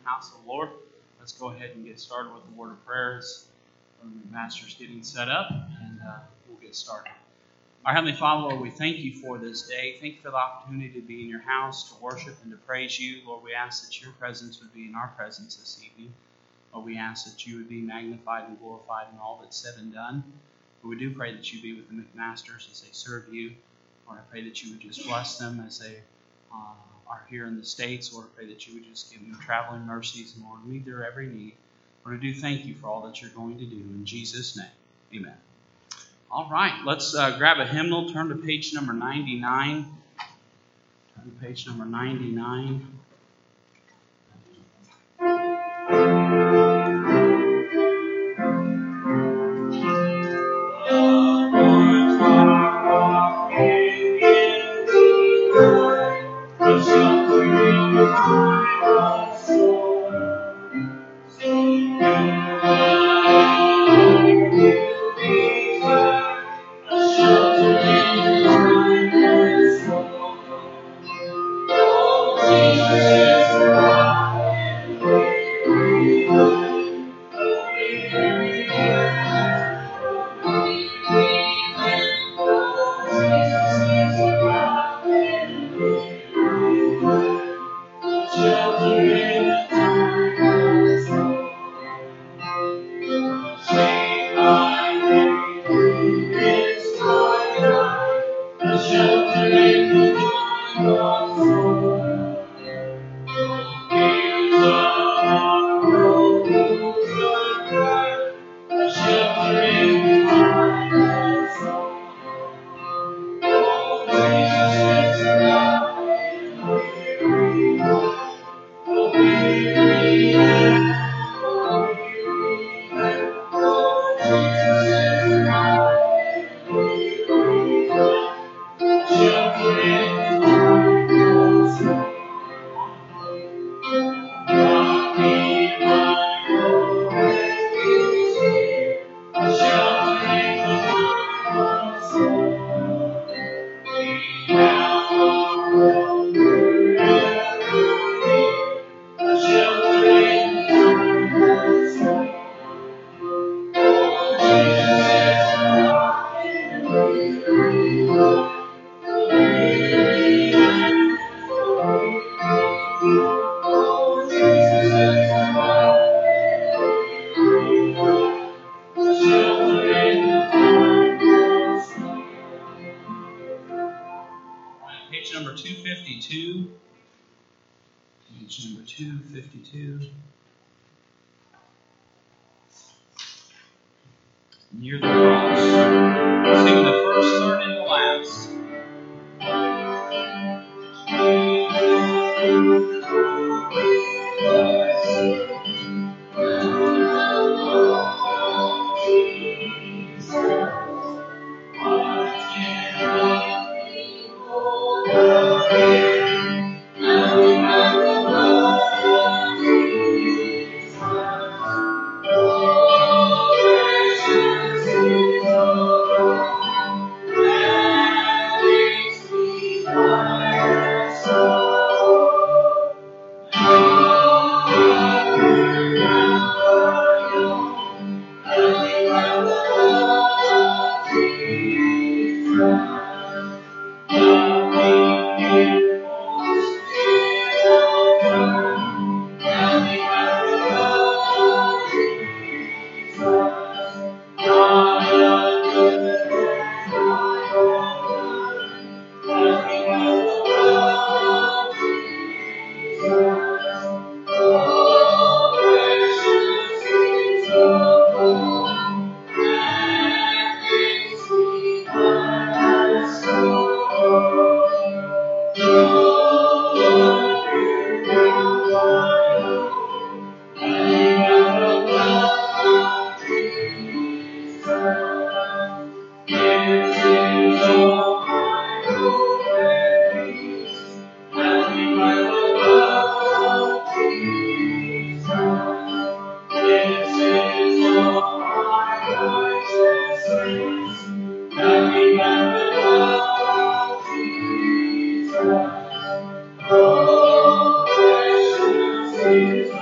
house of the Lord. Let's go ahead and get started with the word of prayer as the master's getting set up, and we'll get started. Our Heavenly Father, Lord, we thank you for this day. Thank you for the opportunity to be in your house, to worship and to praise you. Lord, we ask that your presence would be in our presence this evening. Lord, we ask that you would be magnified and glorified in all that's said and done. But we do pray that you be with the McMasters as they serve you. Lord, I pray that you would just bless them as they are here in the States. Lord, I pray that you would just give them traveling mercies and, Lord, meet their every need. Lord, I do thank you for all that you're going to do. In Jesus' name, amen. All right, let's grab a hymnal. Turn to page number 99. Turn to page number 99. Page number 252. Page number 252. Near the cross. Sing the first, third, and the last.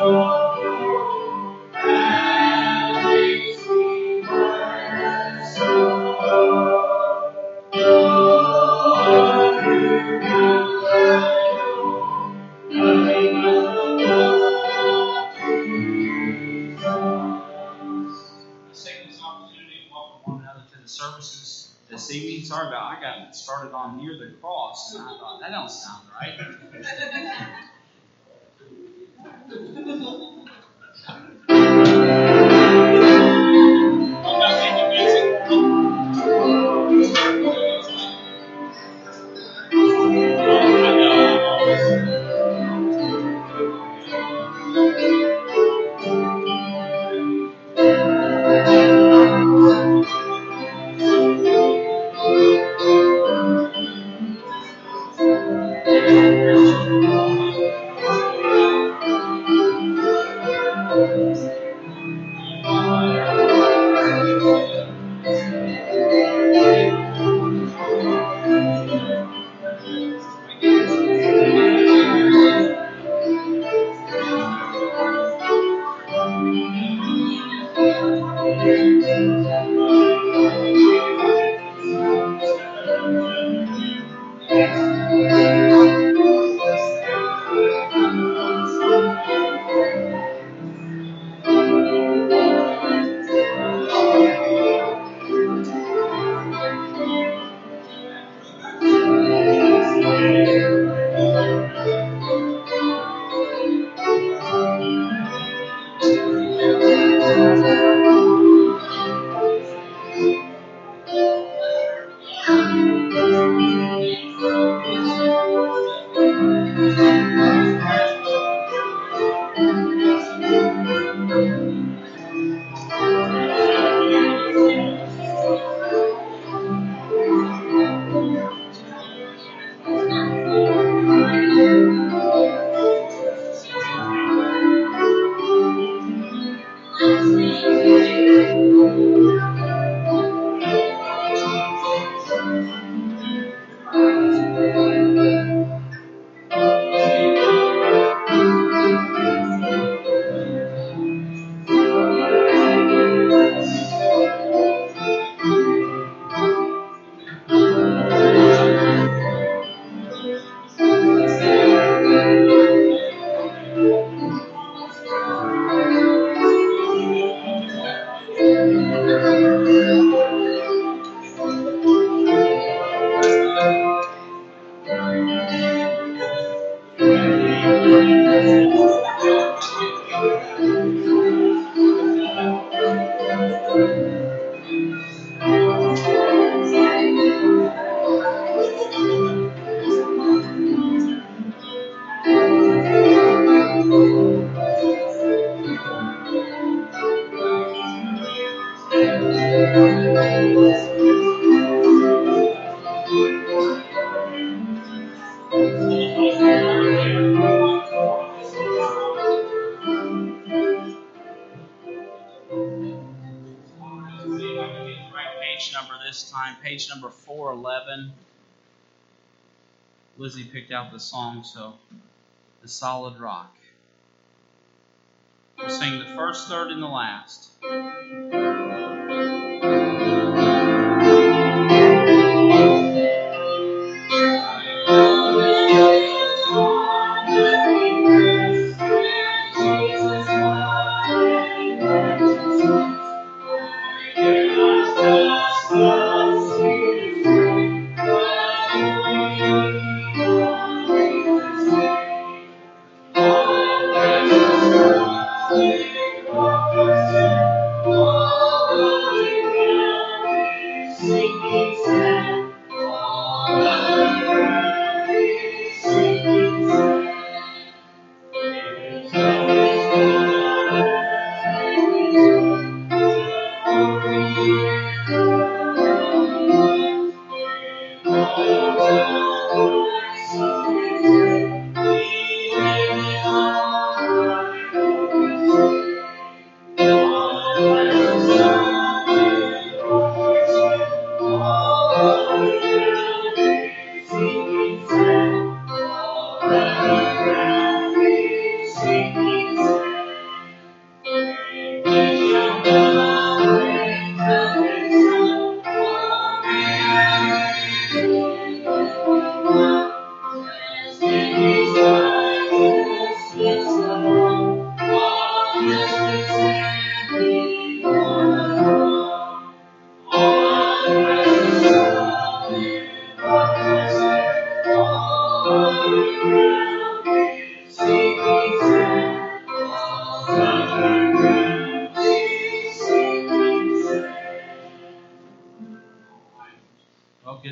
Services this evening. Sorry about I got started on near the cross and I thought that don't sound right. Page number 411. Lizzie picked out the song, so The Solid Rock. We'll sing the first, third, and the last.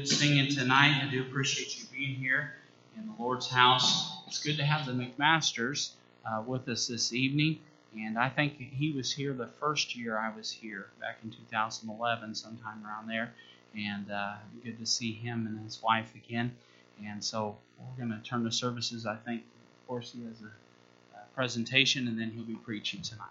good singing tonight. I do appreciate you being here in the Lord's house. It's good to have the McMasters with us this evening. And I think he was here the first year I was here, back in 2011, sometime around there. And good to see him and his wife again. And so we're going to turn to services. I think, of course, he has a presentation, and then he'll be preaching tonight.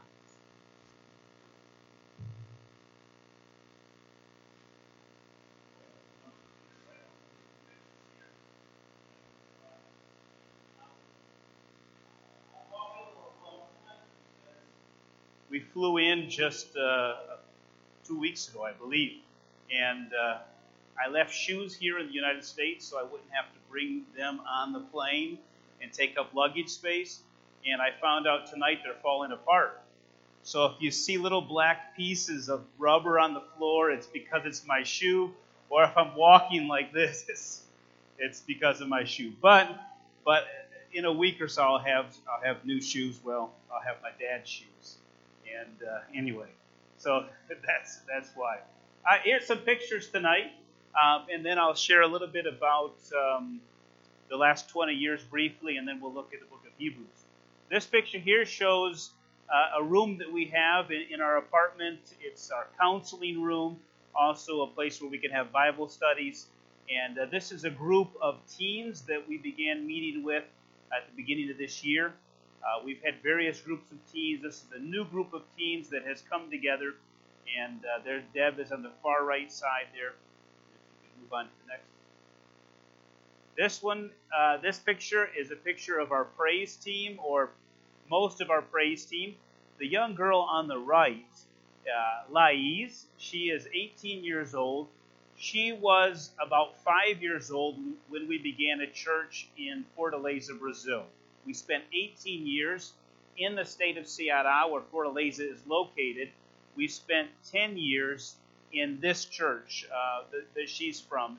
We flew in just 2 weeks ago, I believe, and I left shoes here in the United States so I wouldn't have to bring them on the plane and take up luggage space, and I found out tonight they're falling apart. So if you see little black pieces of rubber on the floor, it's because it's my shoe, or if I'm walking like this, it's because of my shoe. But in a week or so, I'll have new shoes. Well, I'll have my dad's shoes. And anyway, so that's why. Here's some pictures tonight, and then I'll share a little bit about the last 20 years briefly, and then we'll look at the book of Hebrews. This picture here shows a room that we have in our apartment. It's our counseling room, also a place where we can have Bible studies. And this is a group of teens that we began meeting with at the beginning of this year. We've had various groups of teens. This is a new group of teens that has come together. And there's Deb is on the far right side there. If you could move on to the next. This one, this picture is a picture of our praise team, or most of our praise team. The young girl on the right, Laiz, she is 18 years old. She was about 5 years old when we began a church in Fortaleza, Brazil. We spent 18 years in the state of Ceará, where Fortaleza is located. We spent 10 years in this church that she's from.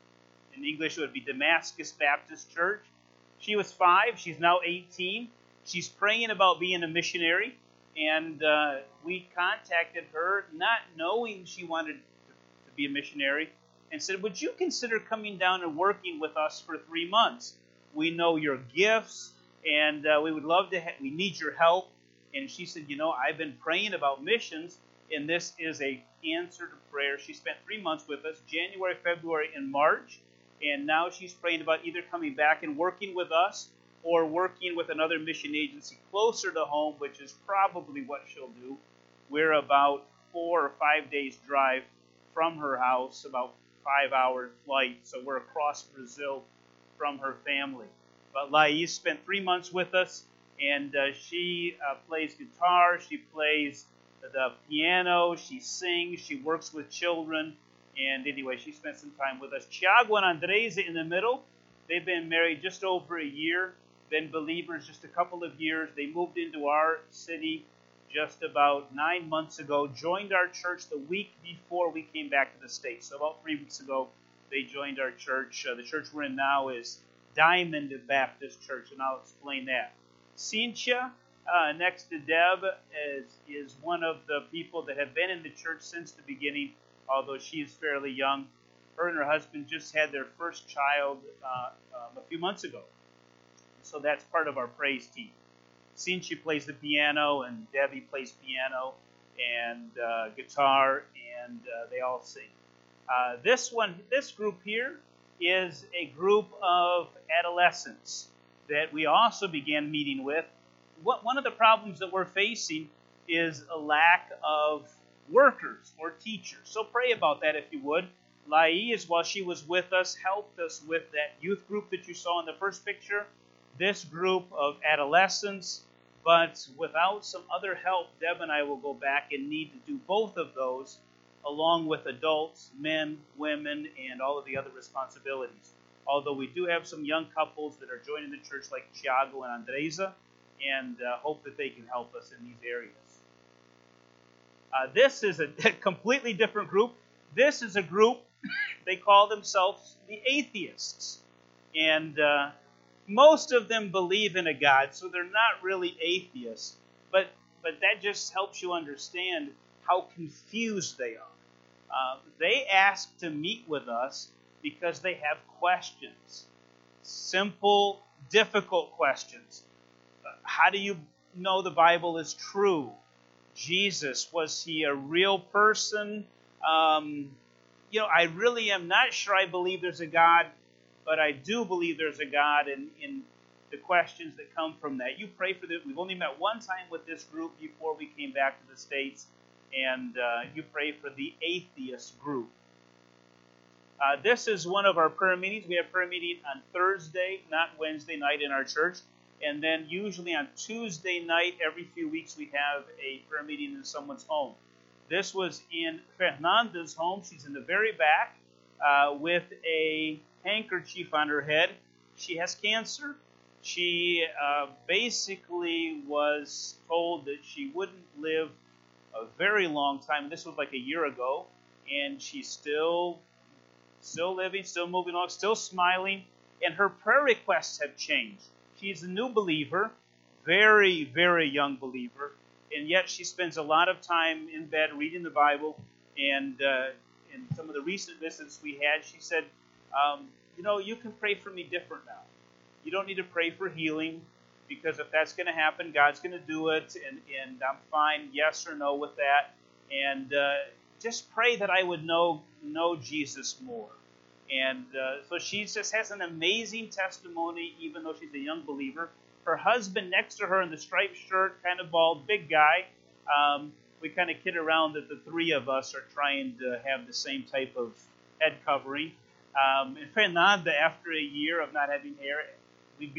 In English, it would be Damascus Baptist Church. She was 5. She's now 18. She's praying about being a missionary. And we contacted her, not knowing she wanted to be a missionary, and said, would you consider coming down and working with us for 3 months? We know your gifts, and we would love to, we need your help. And she said, I've been praying about missions, and this is an answer to prayer. She spent 3 months with us, January, February, and March, and now she's praying about either coming back and working with us or working with another mission agency closer to home, which is probably what she'll do. We're about 4 or 5 days drive from her house, about 5-hour flight, so we're across Brazil from her family. But Laiz spent 3 months with us, and she plays guitar, she plays the piano, she sings, she works with children, and anyway, she spent some time with us. Thiago and Andresa in the middle, they've been married just over a year, been believers just a couple of years. They moved into our city just about 9 months ago, joined our church the week before we came back to the States. So about 3 weeks ago, they joined our church. The church we're in now is Diamond Baptist Church, and I'll explain that. Cynthia, next to Deb, is one of the people that have been in the church since the beginning, although she is fairly young. Her and her husband just had their first child a few months ago. So that's part of our praise team. Cynthia plays the piano, and Debbie plays piano and guitar, and they all sing. This group here is a group of adolescents that we also began meeting with. One of the problems that we're facing is a lack of workers or teachers. So pray about that if you would. Laiz, while she was with us, helped us with that youth group that you saw in the first picture. This group of adolescents, but without some other help, Deb and I will go back and need to do both of those, along with adults, men, women, and all of the other responsibilities. Although we do have some young couples that are joining the church, like Thiago and Andresa, and hope that they can help us in these areas. This is a completely different group. This is a group, they call themselves the atheists. And most of them believe in a God, so they're not really atheists. But that just helps you understand how confused they are. They asked to meet with us because they have questions. Simple, difficult questions. How do you know the Bible is true? Jesus, was he a real person? I really am not sure I believe there's a God, but I do believe there's a God in the questions that come from that. You pray for this. We've only met one time with this group before we came back to the States, and you pray for the atheist group. This is one of our prayer meetings. We have prayer meeting on Thursday, not Wednesday night in our church. And then usually on Tuesday night, every few weeks, we have a prayer meeting in someone's home. This was in Fernanda's home. She's in the very back with a handkerchief on her head. She has cancer. She basically was told that she wouldn't live a very long time. This was like a year ago. And she's still living, still moving along, still smiling. And her prayer requests have changed. She's a new believer, very, very young believer, and yet she spends a lot of time in bed reading the Bible. And in some of the recent visits we had, she said, you can pray for me different now. You don't need to pray for healing, because if that's going to happen, God's going to do it, and I'm fine, yes or no with that. And just pray that I would know Jesus more. And so she just has an amazing testimony, even though she's a young believer. Her husband next to her in the striped shirt, kind of bald, big guy. We kind of kid around that the three of us are trying to have the same type of head covering. And Fernanda, after a year of not having hair, we've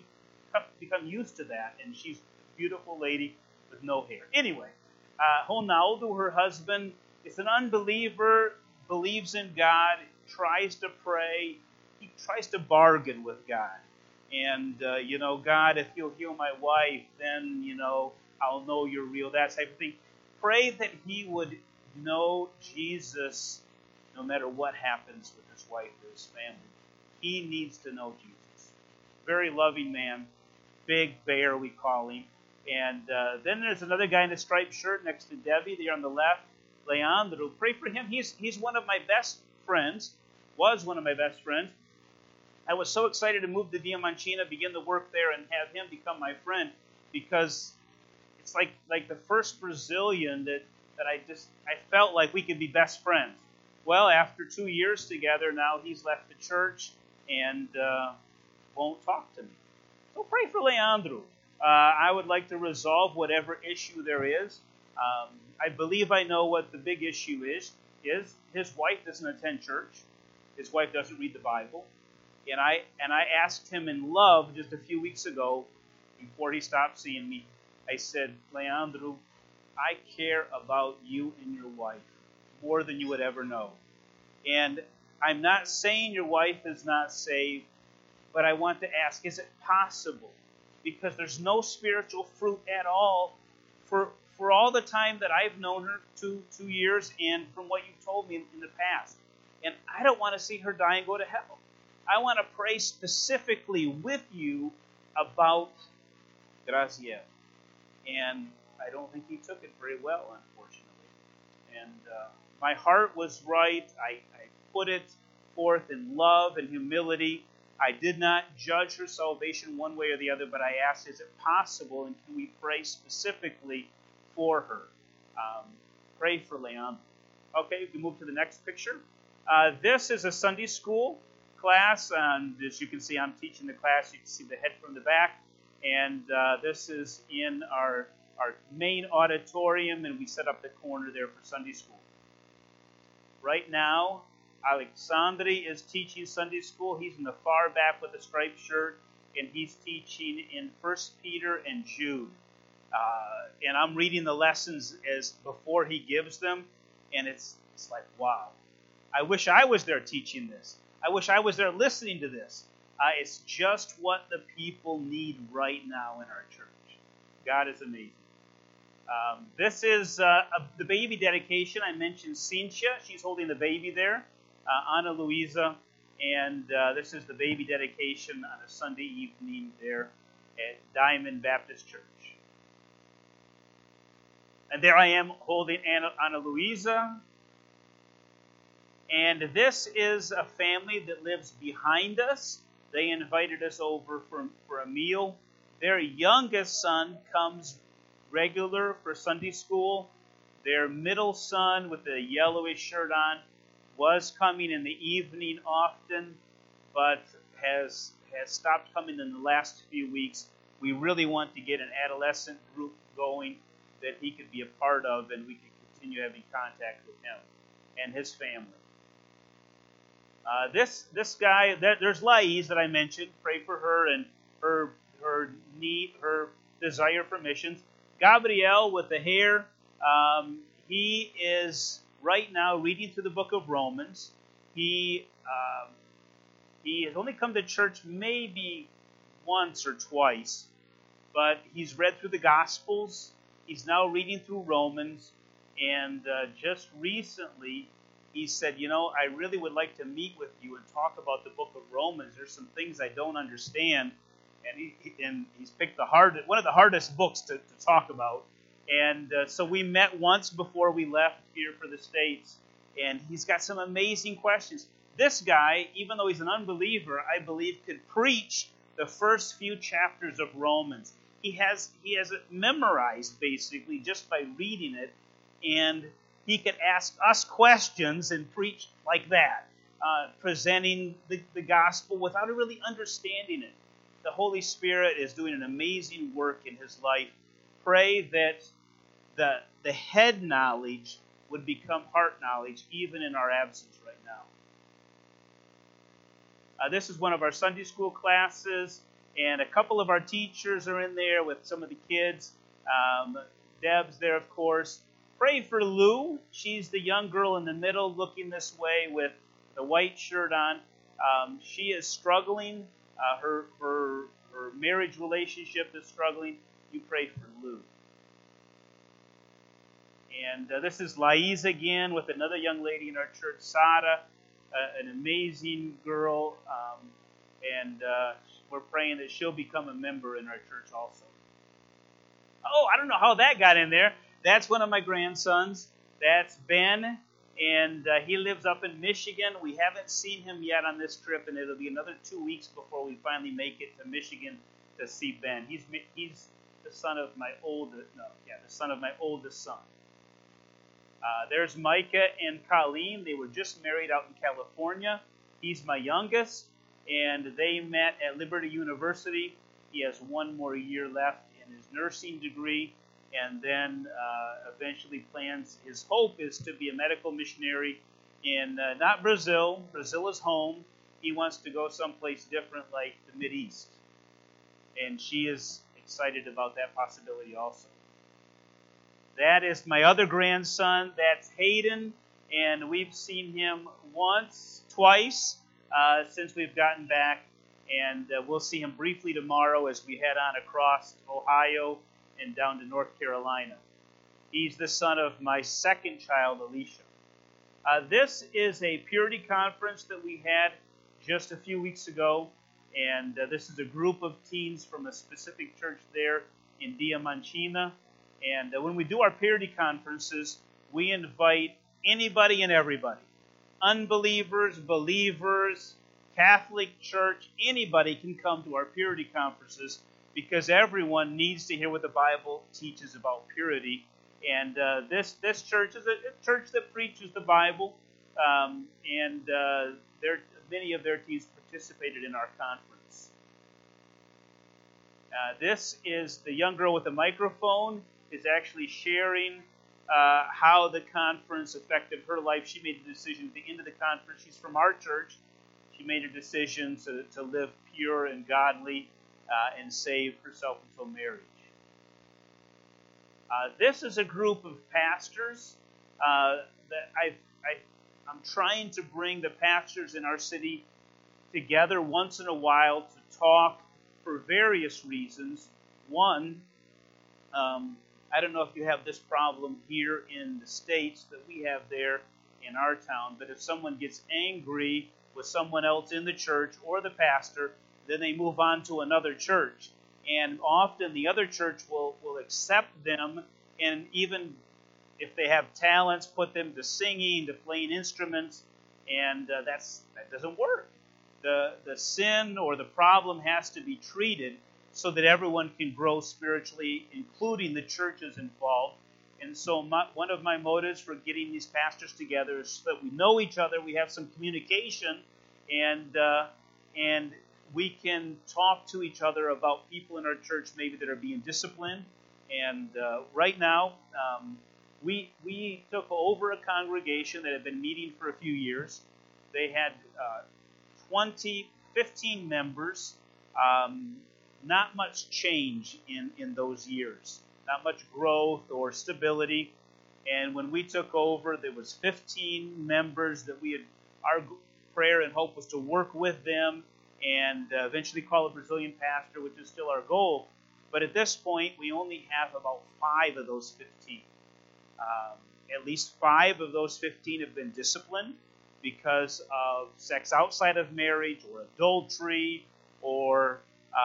become used to that. And she's a beautiful lady with no hair. Anyway, Ronaldo, her husband, is an unbeliever, believes in God, tries to pray. He tries to bargain with God. And, God, if you'll heal my wife, then, I'll know you're real, that type of thing. Pray that he would know Jesus no matter what happens with his wife or his family. He needs to know Jesus. Very loving man. Big bear, we call him. And then there's another guy in a striped shirt next to Debbie. They're on the left. Leandro, pray for him. He's one of my best friends. Was one of my best friends. I was so excited to move to Diamantina, begin the work there, and have him become my friend, because it's like the first Brazilian that I felt like we could be best friends. Well, after 2 years together, now he's left the church and won't talk to me. So pray for Leandro. I would like to resolve whatever issue there is. I believe I know what the big issue is his wife doesn't attend church. His wife doesn't read the Bible. And I asked him in love just a few weeks ago, before he stopped seeing me, I said, Leandro, I care about you and your wife more than you would ever know. And I'm not saying your wife is not saved, but I want to ask, is it possible? Because there's no spiritual fruit at all for all the time that I've known her, 2 years, and from what you've told me in the past. And I don't want to see her die and go to hell. I want to pray specifically with you about Graziella. And I don't think he took it very well, unfortunately. And my heart was right. I put it forth in love and humility. I did not judge her salvation one way or the other, but I asked, is it possible, and can we pray specifically for her? Pray for Leandro. Okay, we move to the next picture. This is a Sunday school class, and as you can see, I'm teaching the class. You can see the head from the back, and this is in our main auditorium, and we set up the corner there for Sunday school. Right now, Alexandri is teaching Sunday school. He's in the far back with a striped shirt, and he's teaching in 1 Peter and Jude. And I'm reading the lessons as before he gives them, and it's like, wow. I wish I was there teaching this. I wish I was there listening to this. It's just what the people need right now in our church. God is amazing. This is the baby dedication. I mentioned Cynthia. She's holding the baby there. Ana Luisa. And this is the baby dedication on a Sunday evening there at Diamond Baptist Church. And there I am holding Ana Luisa. And this is a family that lives behind us. They invited us over for a meal. Their youngest son comes regular for Sunday school. Their middle son with the yellowish shirt on was coming in the evening often, but has stopped coming in the last few weeks. We really want to get an adolescent group going that he could be a part of, and we could continue having contact with him and his family. This guy, there's Laiz that I mentioned. Pray for her and her need, her desire for missions. Gabriel with the hair, he is right now reading through the book of Romans. He has only come to church maybe once or twice, but he's read through the Gospels. He's now reading through Romans, and just recently he said, I really would like to meet with you and talk about the book of Romans. There's some things I don't understand, and he's picked one of the hardest books to talk about. And so we met once before we left here for the States, and he's got some amazing questions. This guy, even though he's an unbeliever, I believe could preach the first few chapters of Romans. He has it memorized basically just by reading it, and he could ask us questions and preach like that, presenting the gospel without really understanding it. The Holy Spirit is doing an amazing work in his life. Pray that the head knowledge would become heart knowledge even in our absence right now. This is one of our Sunday school classes, and a couple of our teachers are in there with some of the kids. Deb's there, of course. Pray for Lou. She's the young girl in the middle looking this way with the white shirt on. She is struggling. Her marriage relationship is struggling. You pray for Lou. And this is Laiz again with another young lady in our church, Sada, an amazing girl. And we're praying that she'll become a member in our church also. Oh, I don't know how that got in there. That's one of my grandsons. That's Ben, and he lives up in Michigan. We haven't seen him yet on this trip, and it'll be another 2 weeks before we finally make it to Michigan to see Ben. He's the son of my oldest son. There's Micah and Colleen. They were just married out in California. He's my youngest, and they met at Liberty University. He has one more year left in his nursing degree, and then eventually his hope is to be a medical missionary in, not Brazil. Brazil is home. He wants to go someplace different like the Mideast. And she is excited about that possibility also. That is my other grandson. That's Hayden, and we've seen him twice since we've gotten back, and we'll see him briefly tomorrow as we head on across Ohio and down to North Carolina. He's the son of my second child, Alicia. This is a purity conference that we had just a few weeks ago, and this is a group of teens from a specific church there in Diamantina. And when we do our purity conferences, we invite anybody and everybody. Unbelievers, believers, Catholic Church, anybody can come to our purity conferences because everyone needs to hear what the Bible teaches about purity. And this church is a church that preaches the Bible, and many of their teens participated in our conference. This is the young girl with the microphone is actually sharing how the conference affected her life. She made a decision at the end of the conference. She's from our church. She made a decision to live pure and godly and save herself until marriage. This is a group of pastors that I'm trying to bring the pastors in our city together once in a while to talk for various reasons. One, I don't know if you have this problem here in the States that we have there in our town, but if someone gets angry with someone else in the church or the pastor, then they move on to another church. And often the other church will accept them, and even if they have talents, put them to singing, to playing instruments. and that doesn't work. The sin or the problem has to be treated so that everyone can grow spiritually, including the churches involved. And so one of my motives for getting these pastors together is so that we know each other, we have some communication, and we can talk to each other about people in our church maybe that are being disciplined. And right now, we took over a congregation that had been meeting for a few years. They had 15 members. Not much change in those years. Not much growth or stability. And when we took over, there was 15 members that we had. Our prayer and hope was to work with them and eventually call a Brazilian pastor, which is still our goal. But at this point, we only have about 5 of those 15. At least 5 of those 15 have been disciplined because of sex outside of marriage or adultery or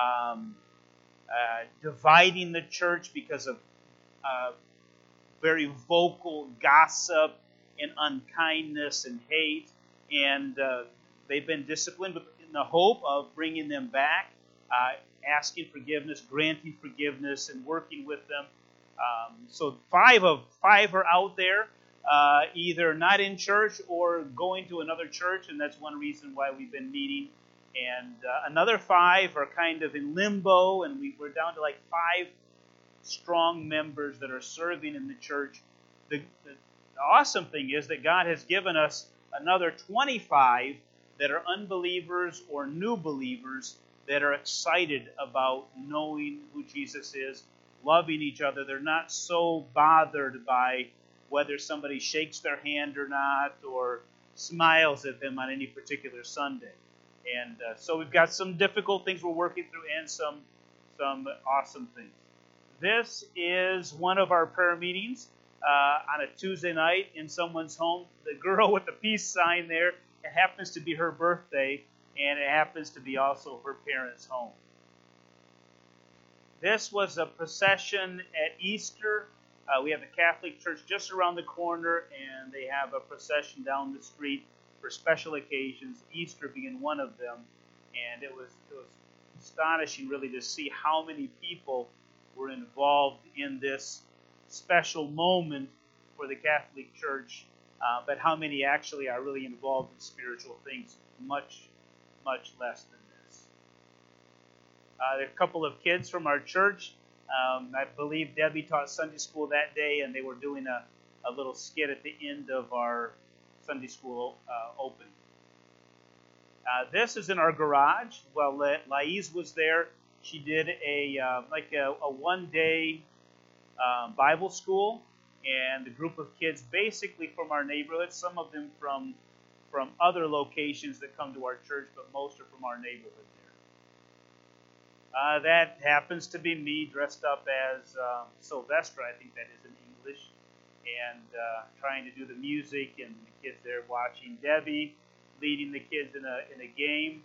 dividing the church because of very vocal gossip and unkindness and hate. And they've been disciplined in the hope of bringing them back, asking forgiveness, granting forgiveness, and working with them. So 5 are out there, either not in church or going to another church, and that's one reason why we've been meeting. And another 5 are kind of in limbo, and we're down to like 5 strong members that are serving in the church. The awesome thing is that God has given us another 25 that are unbelievers or new believers that are excited about knowing who Jesus is, loving each other. They're not so bothered by whether somebody shakes their hand or not or smiles at them on any particular Sunday. And so we've got some difficult things we're working through and some awesome things. This is one of our prayer meetings on a Tuesday night in someone's home. The girl with the peace sign there, it happens to be her birthday, and it happens to be also her parents' home. This was a procession at Easter. We have the Catholic Church just around the corner, and they have a procession down the street for special occasions, Easter being one of them. And it was astonishing, really, to see how many people were involved in this special moment for the Catholic Church, but how many actually are really involved in spiritual things, much, much less than this. There are a couple of kids from our church. I believe Debbie taught Sunday school that day, and they were doing a little skit at the end of our Sunday school opening. This is in our garage. Well, Laiz was there. She did a one-day Bible school, and a group of kids basically from our neighborhood, some of them from other locations that come to our church, but most are from our neighborhood there. That happens to be me dressed up as Sylvester, I think that is in English, and trying to do the music, and the kids there watching Debbie leading the kids in a game.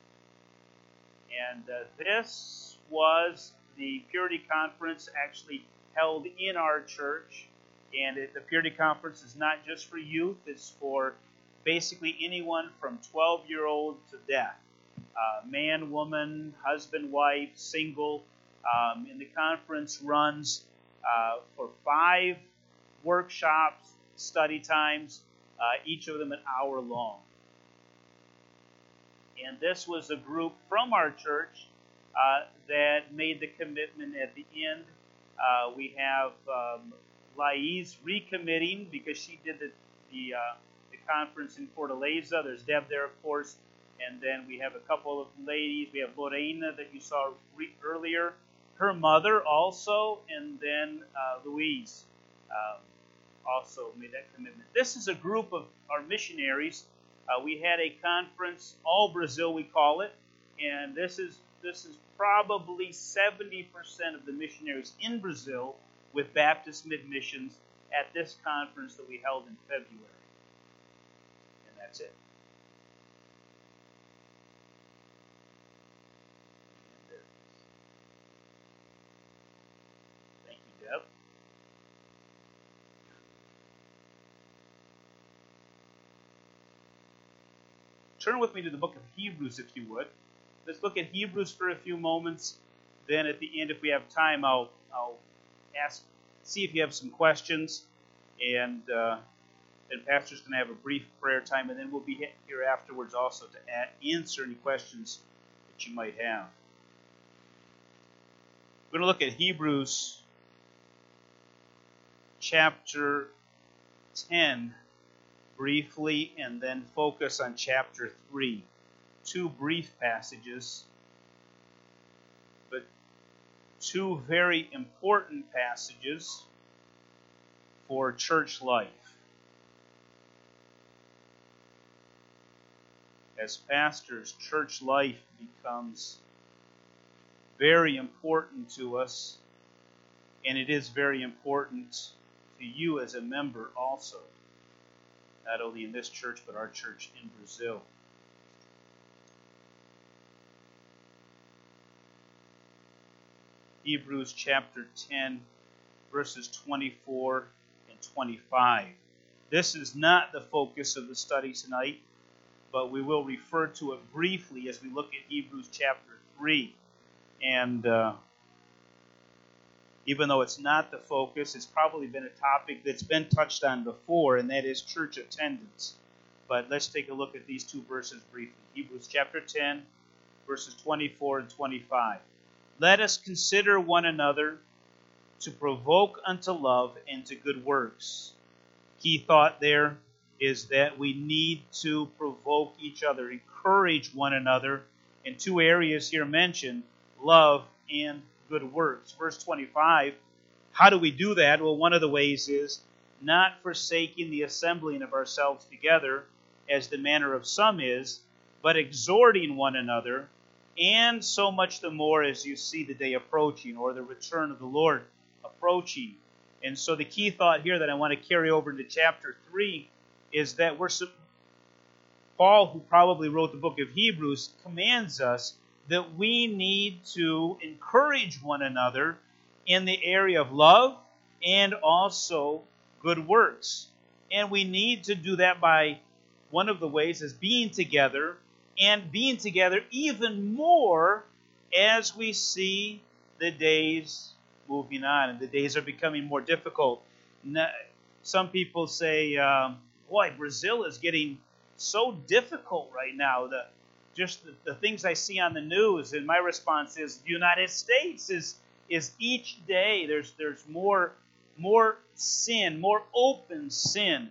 And this was the Purity Conference actually held in our church. And the Purity Conference is not just for youth, it's for basically anyone from 12-year-old to death. Man, woman, husband, wife, single. And the conference runs for 5 workshops, study times, each of them an hour long. And this was a group from our church that made the commitment at the end. We have Laiz recommitting because she did the conference in Fortaleza. There's Deb there, of course. And then we have a couple of ladies. We have Lorena that you saw earlier. Her mother also. And then Louise also made that commitment. This is a group of our missionaries. We had a conference, All Brazil we call it, and this is probably 70% of the missionaries in Brazil with Baptist Mid-Missions at this conference that we held in February. And that's it. Thank you, Deb. turn with me to the book of Hebrews, if you would. Let's look at Hebrews for a few moments. Then at the end, if we have time, I'll see if you have some questions. And then Pastor's going to have a brief prayer time, and then we'll be here afterwards also to answer any questions that you might have. We're going to look at Hebrews chapter 10 briefly, and then focus on chapter 3. Two brief passages, but two very important passages for church life. As pastors, church life becomes very important to us, and it is very important to you as a member also, not only in this church, but our church in Brazil. Hebrews chapter 10, verses 24 and 25. This is not the focus of the study tonight, but we will refer to it briefly as we look at Hebrews chapter 3. And even though it's not the focus, it's probably been a topic that's been touched on before, and that is church attendance. But let's take a look at these two verses briefly. Hebrews chapter 10, verses 24 and 25. Let us consider one another to provoke unto love and to good works. Key thought there is that we need to provoke each other, encourage one another in two areas here mentioned, love and good works. Verse 25, how do we do that? Well, one of the ways is not forsaking the assembling of ourselves together, as the manner of some is, but exhorting one another, and so much the more as you see the day approaching, or the return of the Lord approaching. And so the key thought here that I want to carry over into chapter 3 is that Paul, who probably wrote the book of Hebrews, commands us that we need to encourage one another in the area of love and also good works. And we need to do that by, one of the ways is being together, and being together even more as we see the days moving on, and the days are becoming more difficult. Some people say, boy, Brazil is getting so difficult right now. The things I see on the news, and my response is, the United States is each day there's more sin, more open sin.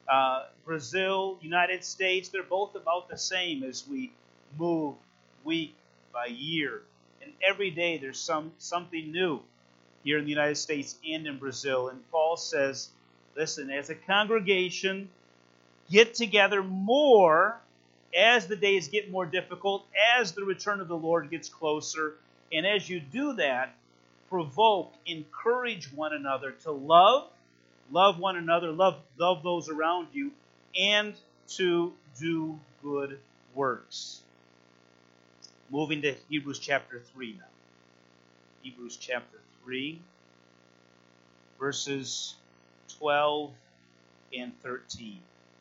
Brazil, United States, they're both about the same as we move week by year. And every day there's something new here in the United States and in Brazil. And Paul says, listen, as a congregation, get together more as the days get more difficult, as the return of the Lord gets closer. And as you do that, provoke, encourage one another to love one another, love those around you, and to do good works. Moving to Hebrews chapter 3 now. Hebrews chapter 3, verses 12 and 13.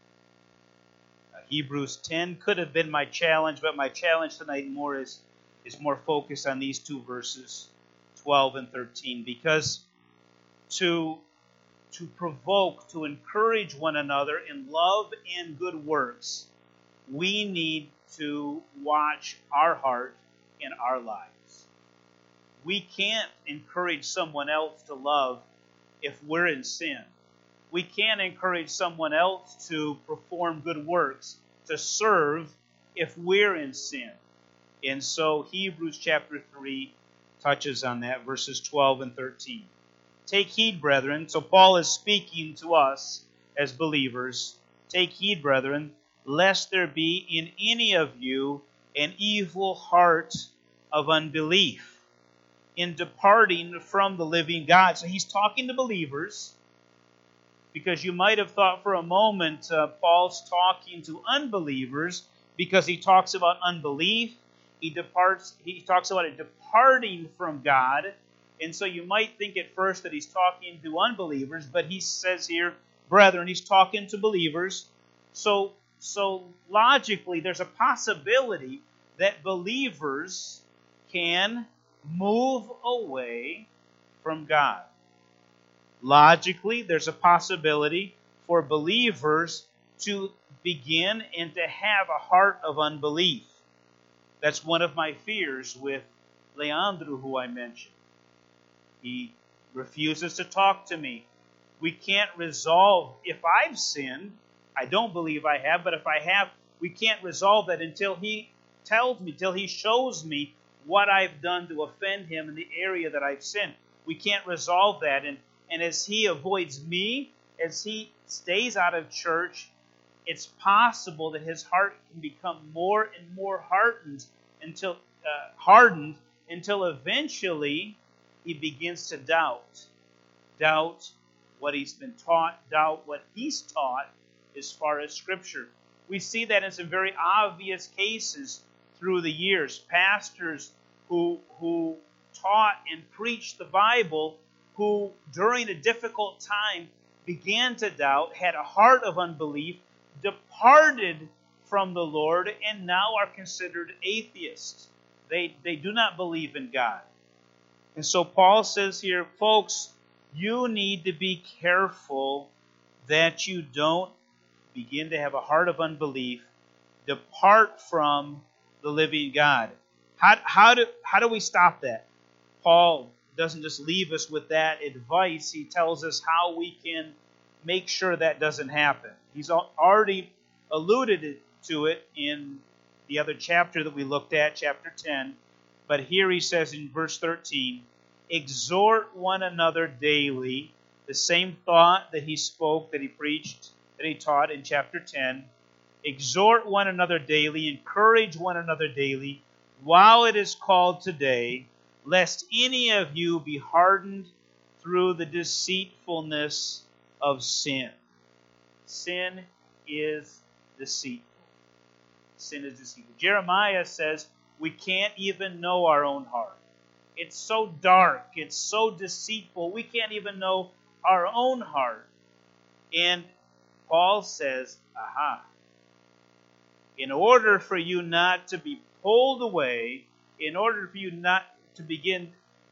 Hebrews 10 could have been my challenge, but my challenge tonight is more focused on these two verses, 12 and 13, because to provoke, to encourage one another in love and good works, we need to watch our heart and our lives. We can't encourage someone else to love if we're in sin. We can't encourage someone else to perform good works, to serve, if we're in sin. And so Hebrews chapter 3 touches on that, verses 12 and 13. Take heed, brethren. So Paul is speaking to us as believers. Take heed, brethren, lest there be in any of you an evil heart of unbelief in departing from the living God. So he's talking to believers, because you might have thought for a moment Paul's talking to unbelievers, because he talks about unbelief. He talks about it departing from God. And so you might think at first that he's talking to unbelievers, but he says here, brethren, he's talking to believers. So So logically, there's a possibility that believers can move away from God. Logically, there's a possibility for believers to begin and to have a heart of unbelief. That's one of my fears with Leandro, who I mentioned. He refuses to talk to me. We can't resolve, if I've sinned, I don't believe I have, but if I have, we can't resolve that until he tells me, till he shows me what I've done to offend him in the area that I've sinned. We can't resolve that. And as he avoids me, as he stays out of church, it's possible that his heart can become more and more hardened until eventually he begins to doubt what he's been taught, doubt what he's taught as far as Scripture. We see that in some very obvious cases through the years. Pastors who taught and preached the Bible, who during a difficult time began to doubt, had a heart of unbelief, departed from the Lord, and now are considered atheists. They do not believe in God. And so Paul says here, folks, you need to be careful that you don't begin to have a heart of unbelief, depart from the living God. How do we stop that? Paul doesn't just leave us with that advice. He tells us how we can make sure that doesn't happen. He's already alluded to it in the other chapter that we looked at, chapter 10. But here he says in verse 13, exhort one another daily, the same thought that he spoke, that he preached, that he taught in chapter 10. Exhort one another daily, encourage one another daily, while it is called today, lest any of you be hardened through the deceitfulness of sin. Sin is deceitful. Sin is deceitful. Jeremiah says we can't even know our own heart. It's so dark. It's so deceitful. We can't even know our own heart. And Paul says, in order for you not to be pulled away, in order for you not begin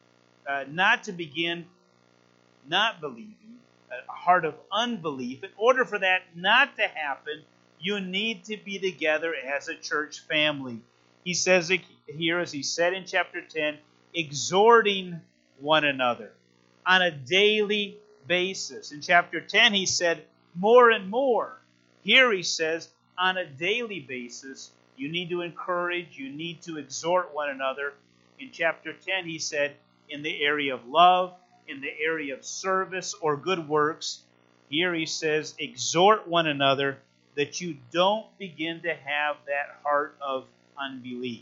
not believing, a heart of unbelief, in order for that not to happen, you need to be together as a church family. He says it here, as he said in chapter 10, exhorting one another on a daily basis. In chapter 10, he said more and more. Here he says on a daily basis, you need to encourage, you need to exhort one another. In chapter 10, he said in the area of love, in the area of service or good works. Here he says, exhort one another that you don't begin to have that heart of unbelief.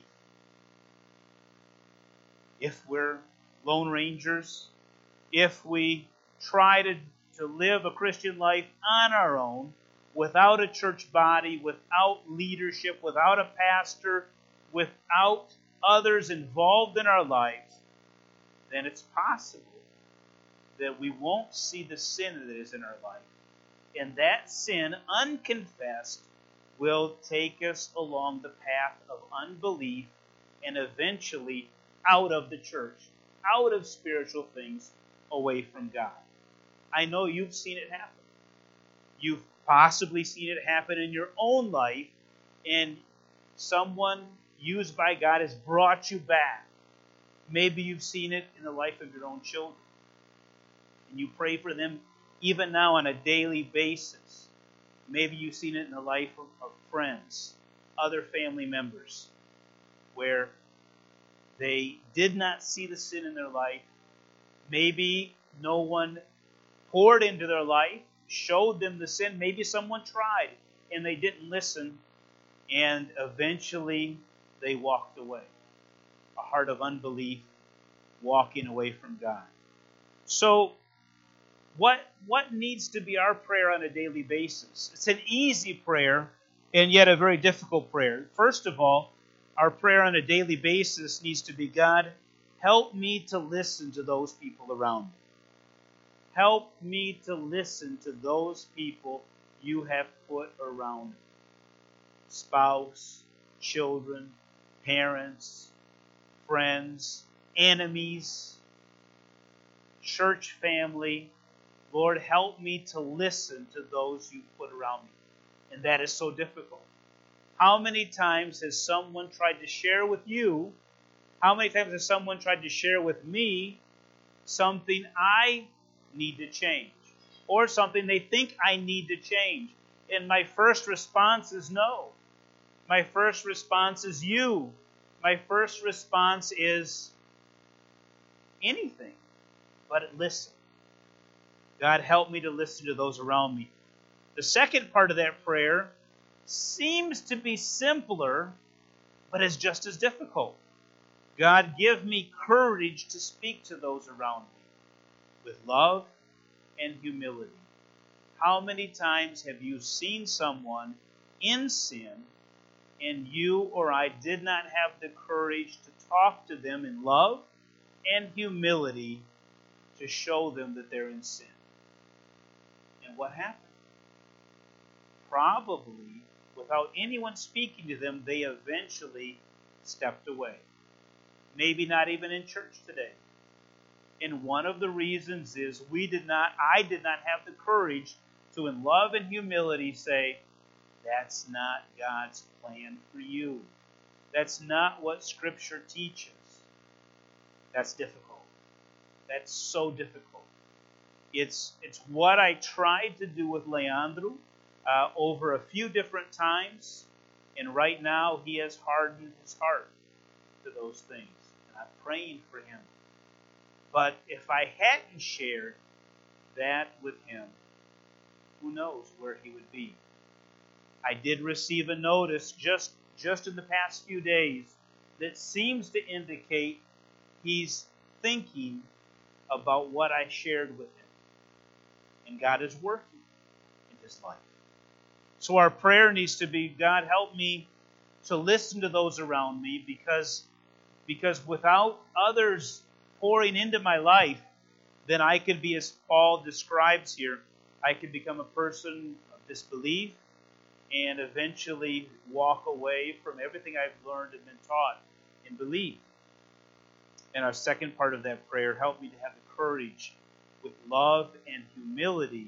If we're Lone Rangers, if we try to live a Christian life on our own, without a church body, without leadership, without a pastor, without others involved in our lives, then it's possible that we won't see the sin that is in our life. And that sin, unconfessed, will take us along the path of unbelief and eventually out of the church, out of spiritual things, away from God. I know you've seen it happen. You've possibly seen it happen in your own life, and someone used by God has brought you back. Maybe you've seen it in the life of your own children. And you pray for them even now on a daily basis. Maybe you've seen it in the life of friends, other family members, where they did not see the sin in their life. Maybe no one poured into their life, showed them the sin. Maybe someone tried and they didn't listen, and eventually they walked away. A heart of unbelief, walking away from God. So, what needs to be our prayer on a daily basis? It's an easy prayer and yet a very difficult prayer. First of all, our prayer on a daily basis needs to be, God, help me to listen to those people around me. Help me to listen to those people you have put around me. spouse, children, parents, friends, enemies, church family. Lord, help me to listen to those you put around me. And that is so difficult. How many times has someone tried to share with you, how many times has someone tried to share with me something I need to change? Or something they think I need to change? And my first response is no. My first response is you. My first response is anything but listen. God, help me to listen to those around me. The second part of that prayer seems to be simpler, but is just as difficult. God, give me courage to speak to those around me with love and humility. How many times have you seen someone in sin and you or I did not have the courage to talk to them in love and humility to show them that they're in sin? And what happened? Probably, without anyone speaking to them, they eventually stepped away. Maybe not even in church today. And one of the reasons is I did not have the courage to, in love and humility, say, that's not God's plan for you. That's not what Scripture teaches. That's difficult. That's so difficult. It's what I tried to do with Leandro over a few different times, and right now he has hardened his heart to those things. And I'm praying for him. But if I hadn't shared that with him, who knows where he would be. I did receive a notice just in the past few days that seems to indicate he's thinking about what I shared with him. And God is working in his life. So our prayer needs to be, God, help me to listen to those around me, because without others pouring into my life, then I could be, as Paul describes here, I could become a person of disbelief and eventually walk away from everything I've learned and been taught and believe. And our second part of that prayer, help me to have the courage with love and humility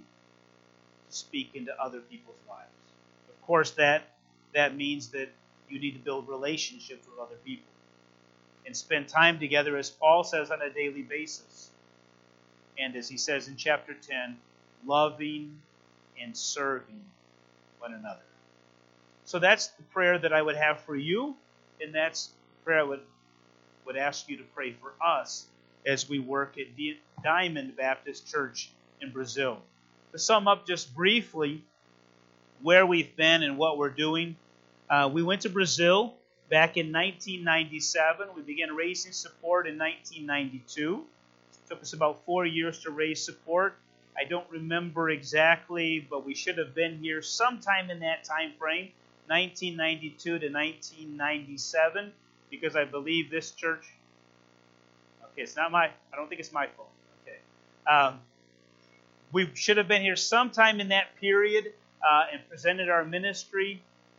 to speak into other people's lives. Of course, that means that you need to build relationships with other people and spend time together, as Paul says, on a daily basis. And as he says in chapter 10, loving and serving one another. So that's the prayer that I would have for you, and that's the prayer I would ask you to pray for us as we work at Diamond Baptist Church in Brazil. To sum up just briefly where we've been and what we're doing, we went to Brazil back in 1997. We began raising support in 1992. It took us about 4 years to raise support. I don't remember exactly, but we should have been here sometime in that time frame, 1992 to 1997, because I believe this church... Okay, I don't think it's my fault. Okay. We should have been here sometime in that period and presented our ministry.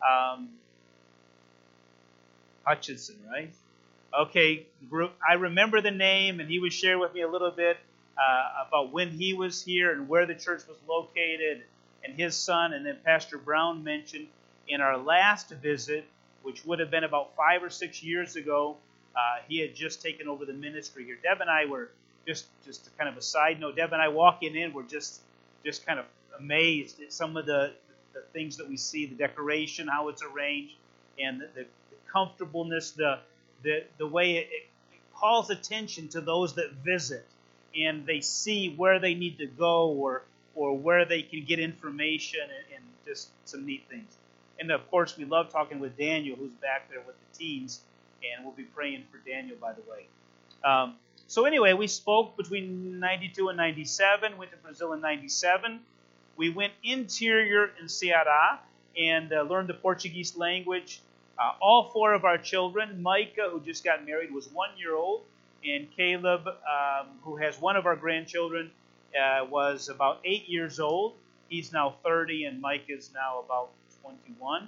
Hutchinson, right? Okay, I remember the name, and he was sharing with me a little bit about when he was here and where the church was located, and his son. And then Pastor Brown mentioned in our last visit, which would have been about 5 or 6 years ago, he had just taken over the ministry here. Deb and I were, just kind of a side note, Deb and I walking in were just kind of amazed at some of the things that we see, the decoration, how it's arranged, and the comfortableness, the way it calls attention to those that visit, and they see where they need to go or where they can get information and just some neat things. And of course, we love talking with Daniel, who's back there with the teens, and we'll be praying for Daniel, by the way. So anyway, we spoke between 92 and 97, went to Brazil in 97. We went interior in Ceará and learned the Portuguese language. All 4 of our children, Micah, who just got married, was 1 year old, and Caleb, who has one of our grandchildren, was about 8 years old. He's now 30, and Micah is now about 21.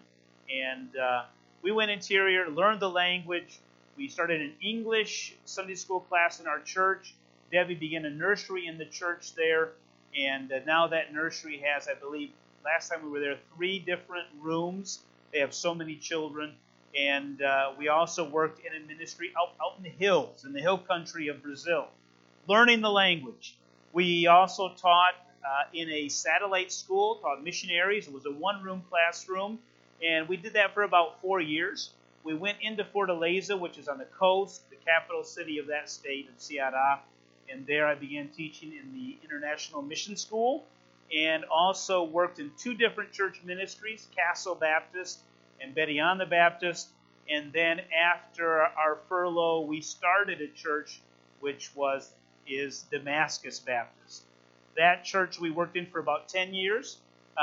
And we went interior, learned the language. We started an English Sunday school class in our church. Debbie began a nursery in the church there. And now that nursery has, I believe, last time we were there, 3 different rooms. They have so many children. And we also worked in a ministry out in the hills, in the hill country of Brazil, learning the language. We also taught in a satellite school, taught missionaries. It was a 1-room classroom, and we did that for about 4 years. We went into Fortaleza, which is on the coast, the capital city of that state of Ceará, and there I began teaching in the International Mission School, and also worked in 2 different church ministries, Castle Baptist and Bediana Baptist. And then after our furlough, we started a church which is Damascus Baptist. That church we worked in for about 10 years.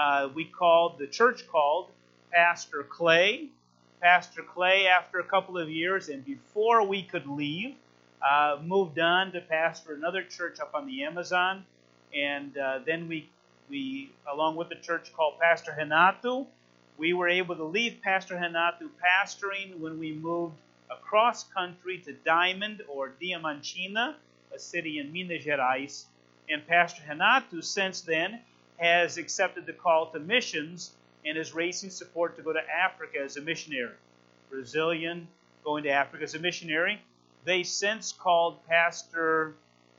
The church called Pastor Clay. Pastor Clay, after a couple of years and before we could leave, moved on to pastor another church up on the Amazon. And then we, along with the church called Pastor Renato, we were able to leave Pastor Renato pastoring when we moved across country to Diamond or Diamantina, a city in Minas Gerais. And Pastor Renato, since then, has accepted the call to missions and is raising support to go to Africa as a missionary. Brazilian, going to Africa as a missionary. They since called Pastor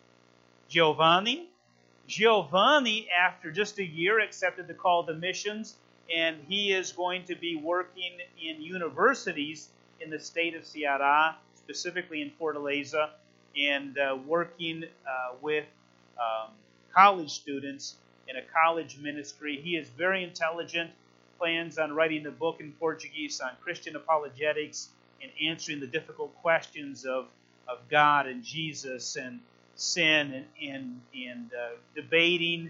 Giovanni. Giovanni, after just a year, accepted the call to missions, and he is going to be working in universities in the state of Ceará, specifically in Fortaleza, and working with college students in a college ministry. He is very intelligent, plans on writing a book in Portuguese on Christian apologetics and answering the difficult questions of God and Jesus and sin and debating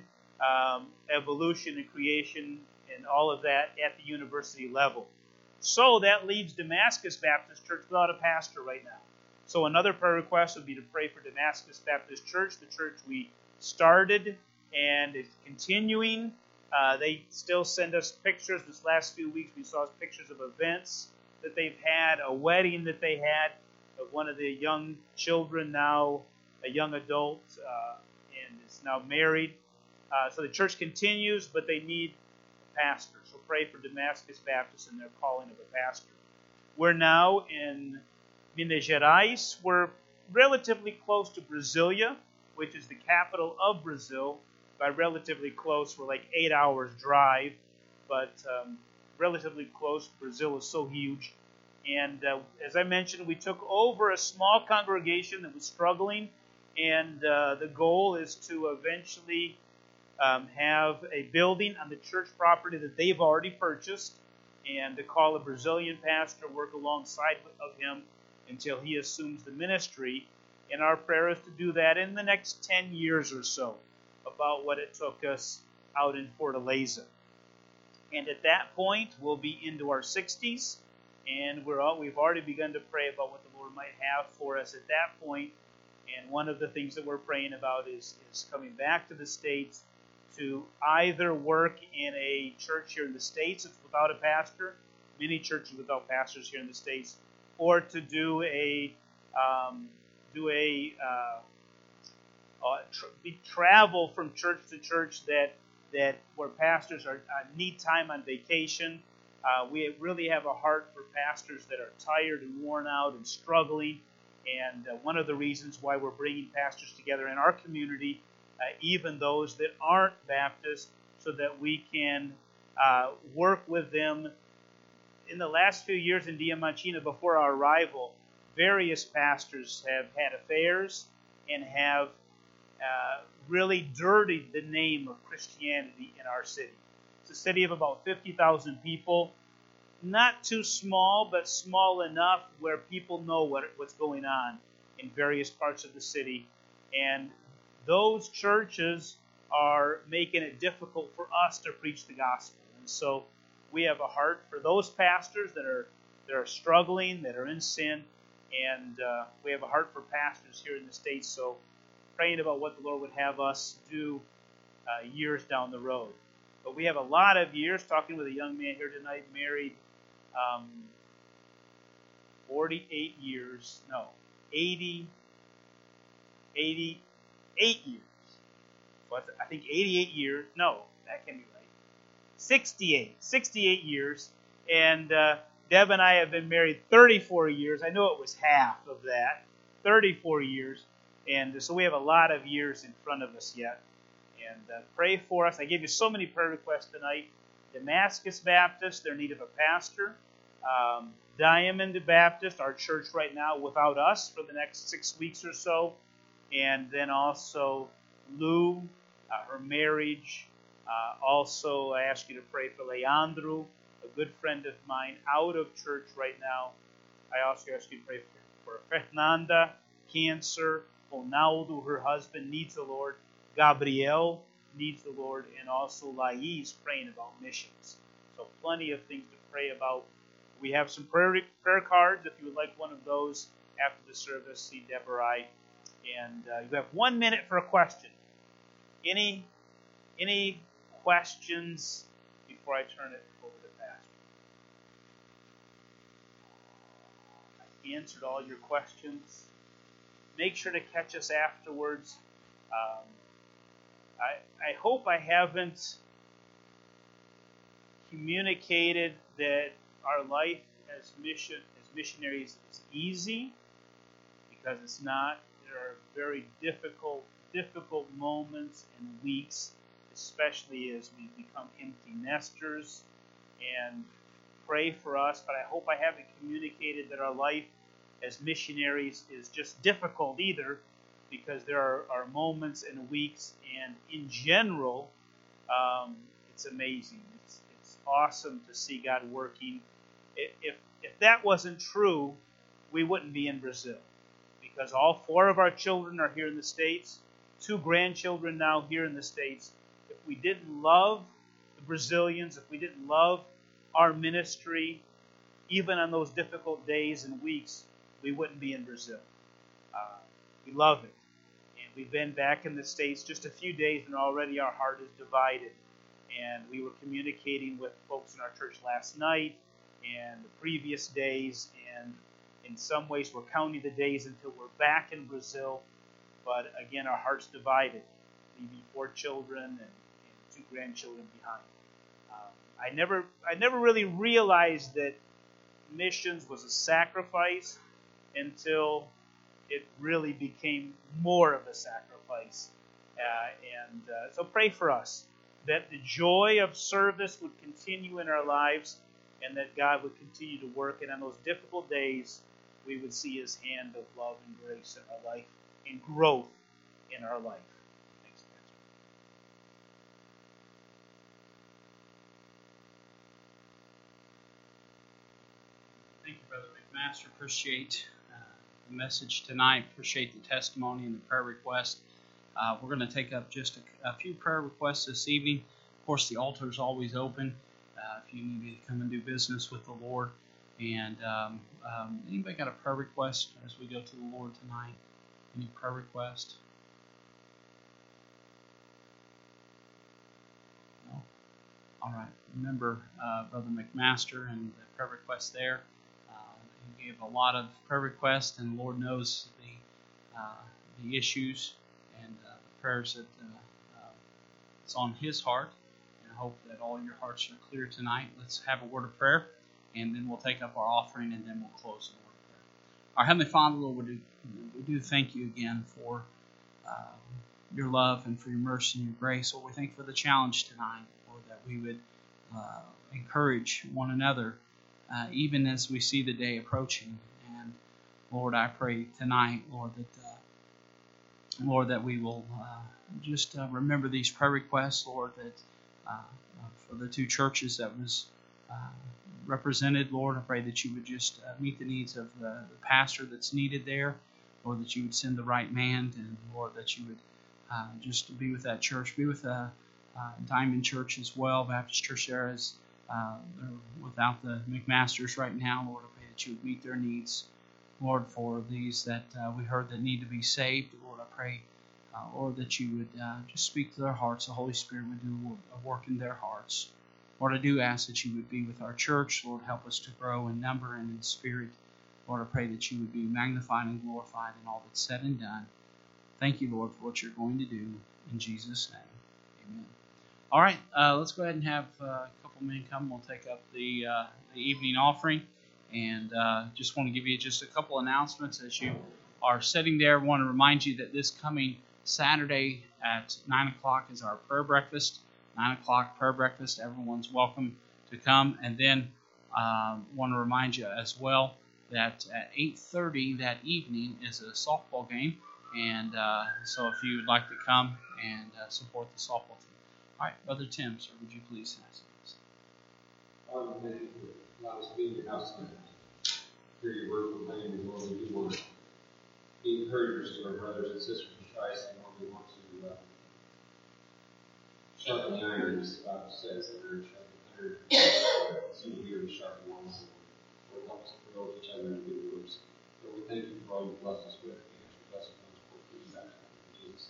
evolution and creation and all of that at the university level. So that leaves Damascus Baptist Church without a pastor right now. So another prayer request would be to pray for Damascus Baptist Church, the church we started, and it's continuing. They still send us pictures. This last few weeks we saw pictures of events that they've had, a wedding that they had of one of the young children, now a young adult, and is now married. So the church continues, but they need a pastor. So pray for Damascus Baptist and their calling of a pastor. We're now in Minas Gerais. We're relatively close to Brasilia, which is the capital of Brazil. By relatively close, we're like 8 hours drive, but relatively close. Brazil is so huge. And as I mentioned, we took over a small congregation that was struggling, and the goal is to eventually have a building on the church property that they've already purchased, and to call a Brazilian pastor, work alongside of him until he assumes the ministry. And our prayer is to do that in the next 10 years or so, about what it took us out in Fortaleza. And at that point, we'll be into our 60s, and we've already begun to pray about what the Lord might have for us at that point. And one of the things that we're praying about is coming back to the States to either work in a church here in the States that's without a pastor, many churches without pastors here in the States, or to travel from church to church that where pastors need time on vacation. We really have a heart for pastors that are tired and worn out and struggling. And one of the reasons why we're bringing pastors together in our community, even those that aren't Baptist, so that we can work with them. In the last few years in Diamantina, before our arrival, various pastors have had affairs and have really dirtied the name of Christianity in our city. It's a city of about 50,000 people. Not too small, but small enough where people know what's going on in various parts of the city. And those churches are making it difficult for us to preach the gospel. And so we have a heart for those pastors that are struggling, that are in sin, and we have a heart for pastors here in the States. So praying about what the Lord would have us do years down the road. But we have a lot of years, talking with a young man here tonight, married um, 48 years, no, 88 years. So I think 88 years, no, that can't be right. 68 years. And Deb and I have been married 34 years. I know it was half of that, 34 years. And so we have a lot of years in front of us yet. And pray for us. I gave you so many prayer requests tonight. Damascus Baptist, they're in need of a pastor. Diamond Baptist, our church right now, without us for the next 6 weeks or so. And then also Lou, her marriage. Also, I ask you to pray for Leandro, a good friend of mine, out of church right now. I also ask you to pray for Fernanda, cancer. Ronaldo, her husband, needs the Lord. Gabriel needs the Lord. And also Lais praying about missions. So plenty of things to pray about. We have some prayer cards. If you would like one of those after the service, see Deb or I. And you have 1 minute for a question. Any questions before I turn it over to Pastor? I answered all your questions. Make sure to catch us afterwards. I hope I haven't communicated that our life as missionaries is easy, because it's not. There are very difficult moments and weeks, especially as we become empty nesters. And pray for us, but I hope I haven't communicated that our life as missionaries is just difficult either, because there are moments and weeks, and in general, it's amazing. It's awesome to see God working. If that wasn't true, we wouldn't be in Brazil, because all 4 of our children are here in the States, 2 grandchildren now here in the States. If we didn't love the Brazilians, if we didn't love our ministry, even on those difficult days and weeks, we wouldn't be in Brazil. We love it. And we've been back in the States just a few days, and already our heart is divided. And we were communicating with folks in our church last night and the previous days, and in some ways we're counting the days until we're back in Brazil. But again, our heart's divided, leaving 4 children and 2 grandchildren behind. I never really realized that missions was a sacrifice until it really became more of a sacrifice. So pray for us, that the joy of service would continue in our lives, and that God would continue to work, and on those difficult days we would see His hand of love and grace in our life and growth in our life. Thanks, Pastor. Thank you, Brother McMaster. Appreciate the message tonight. Appreciate the testimony and the prayer request. We're going to take up just a few prayer requests this evening. Of course, the altar is always open if you need to come and do business with the Lord. And anybody got a prayer request as we go to the Lord tonight? Any prayer request? No? All right. Remember Brother McMaster and the prayer request there. He gave a lot of prayer requests, and the Lord knows the issues and the prayers that it's on His heart. And I hope that all your hearts are clear tonight. Let's have a word of prayer, and then we'll take up our offering, and then we'll close the word of prayer. Our Heavenly Father, Lord, we do thank you again for your love and for your mercy and your grace. Lord, we thank you for the challenge tonight, Lord, that we would encourage one another even as we see the day approaching. And Lord, I pray tonight, Lord, that we will just remember these prayer requests, Lord, that for the 2 churches that was represented, Lord, I pray that you would just meet the needs of the pastor that's needed there, Lord, that you would send the right man, and Lord, that you would just be with that church, be with Diamond Church as well, Baptist Church there, as without the McMasters right now, Lord, I pray that you would meet their needs, Lord, for these that we heard that need to be saved. Lord, I pray, Lord, that you would just speak to their hearts. The Holy Spirit would do a work in their hearts. Lord, I do ask that you would be with our church. Lord, help us to grow in number and in spirit. Lord, I pray that you would be magnified and glorified in all that's said and done. Thank you, Lord, for what you're going to do. In Jesus' name, amen. All right, let's go ahead and have a couple men come. We'll take up the evening offering. And just want to give you just a couple announcements as you are sitting there. I want to remind you that this coming Saturday at 9 o'clock is our prayer breakfast. 9 o'clock prayer breakfast. Everyone's welcome to come. And then want to remind you as well that at 8:30 that evening is a softball game. And so if you would like to come and support the softball team. All right, Brother Tim, sir, would you please ask us? I would thank you for allowing us to be in your house tonight. Hear your word proclaimed, Lord. We do want to be encouragers to our brothers and sisters in Christ, and Lord, we want to sharpen the iron, as the Bible says, that iron sharpen iron. So we are the sharpen ones. Lord, help us to grow each other in good works. Lord, we thank you for all you blessed us with, and as you bless us with these actions. In Jesus'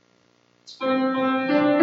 name.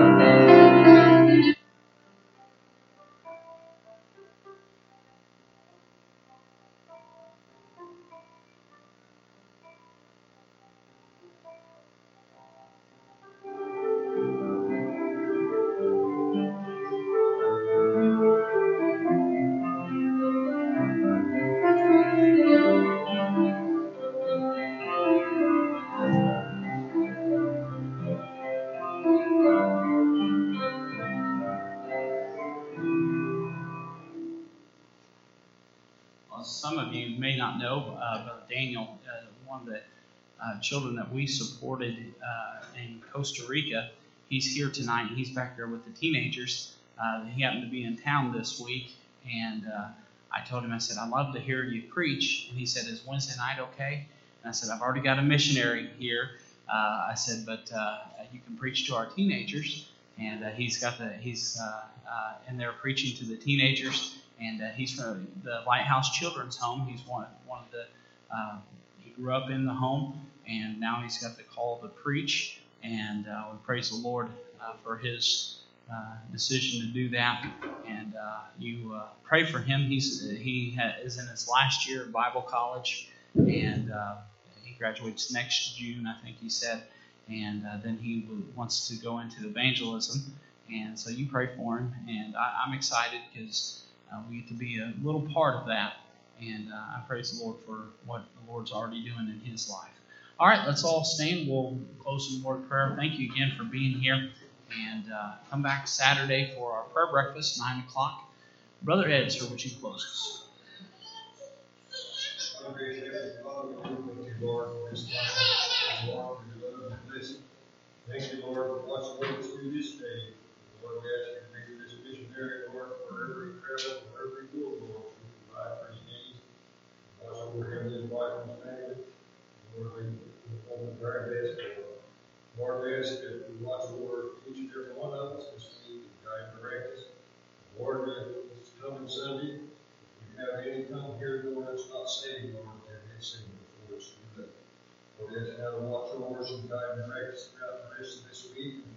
Some of you may not know Brother Daniel, one of the children that we supported in Costa Rica. He's here tonight. He's back there with the teenagers. He happened to be in town this week, and I told him, I said, I'd love to hear you preach. And he said, is Wednesday night okay? And I said, I've already got a missionary here. I said, but you can preach to our teenagers. And he's in there preaching to the teenagers. And he's from the Lighthouse Children's Home. He's one of the. He grew up in the home, and now he's got the call to preach. And we praise the Lord for his decision to do that. And you pray for him. He is in his last year of Bible college, and he graduates next June, I think he said. And then he wants to go into evangelism. And so you pray for him. And I'm excited because we get to be a little part of that. And I praise the Lord for what the Lord's already doing in his life. All right, let's all stand. We'll close in word of prayer. Thank you again for being here. And come back Saturday for our prayer breakfast, 9 o'clock. Brother Ed, sir, would you close us? Thank you, Lord, for watching over us through this day. Lord, we ask you to be with this missionary, Lord, wherever he travels, wherever he goes, Lord, to provide for his needs. Watch over him and his wife and his family. Lord, we open the very best. Lord, we ask that you watch over each and every one of us this week and guide and direct us. Lord, this coming Sunday, if we have any come here, Lord, that's not saved, Lord, that they saved before us. Lord, we ask you to watch over us and guide and direct us throughout the rest of this week.